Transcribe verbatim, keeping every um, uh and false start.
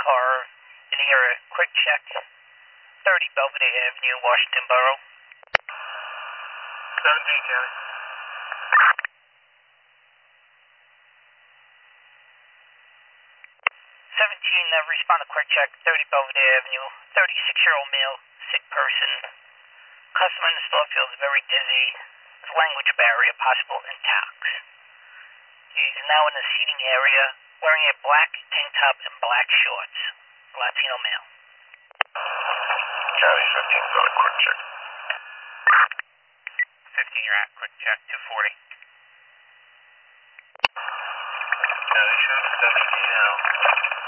car in the area. Quick check. thirty Belvedere Avenue, Washington Borough. seventeen, County. seventeen, uh, respond to quick check. thirty Belvedere Avenue. thirty-six-year-old male, sick person. Customer in the store feels very dizzy. There's language barrier, possible intox. He's now in the seating area, wearing a black tank top and black shorts. Latino male. County fifteen, go to quick check. fifteen, you're at quick check, two forty. County seventeen now.